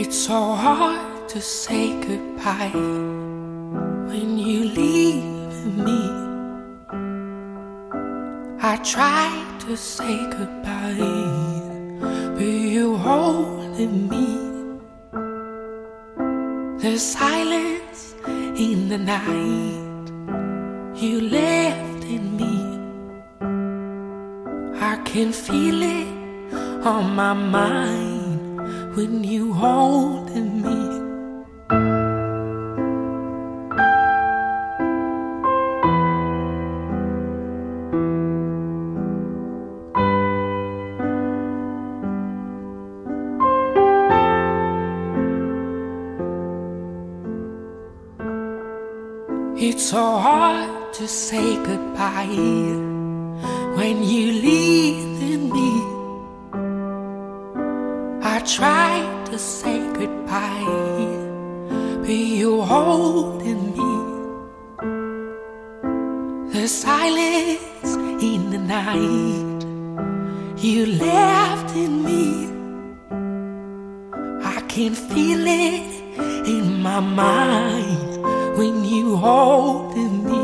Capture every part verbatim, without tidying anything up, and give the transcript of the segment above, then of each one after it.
It's so hard to say goodbye when you leave me. I try to say goodbye, but you holding me. The silence in the night you left in me, I can feel it on my mind when you holding me. It's so hard to say goodbye when you leave me. I try to say goodbye, but you holding me. The silence in the night you left in me, I can feel it in my mind when you holding me.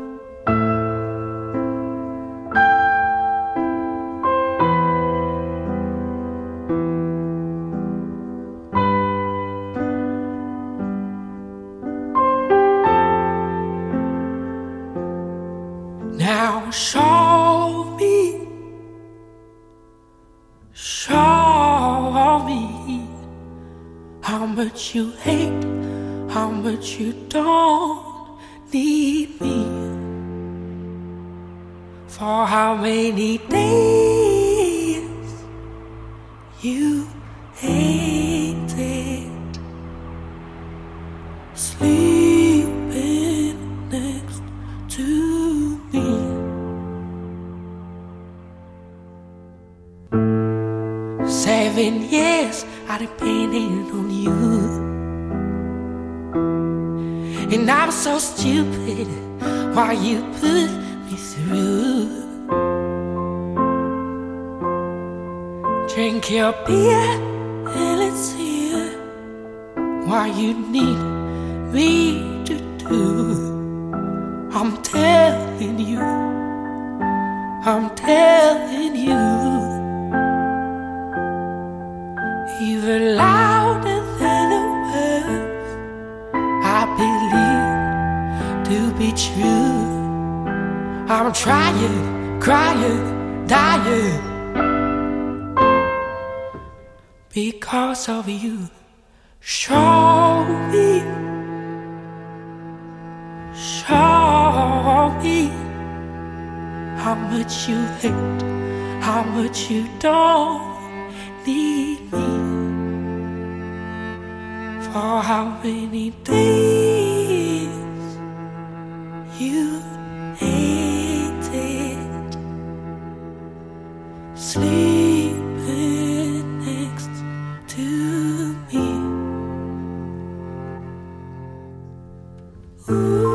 Now show me, show me how much you hate, how much you don't need me. For how many days you hated sleeping next to me. Seven years I depended on you, and I'm so stupid why you put me through. Drink your beer and let's hear what you need me to do. I'm telling you, I'm telling you, even louder than the words I believe to be true. I'm trying, crying, dying because of you. Show me, show me how much you hate, how much you don't need me. For how many days you hated sleeping next to me. Ooh.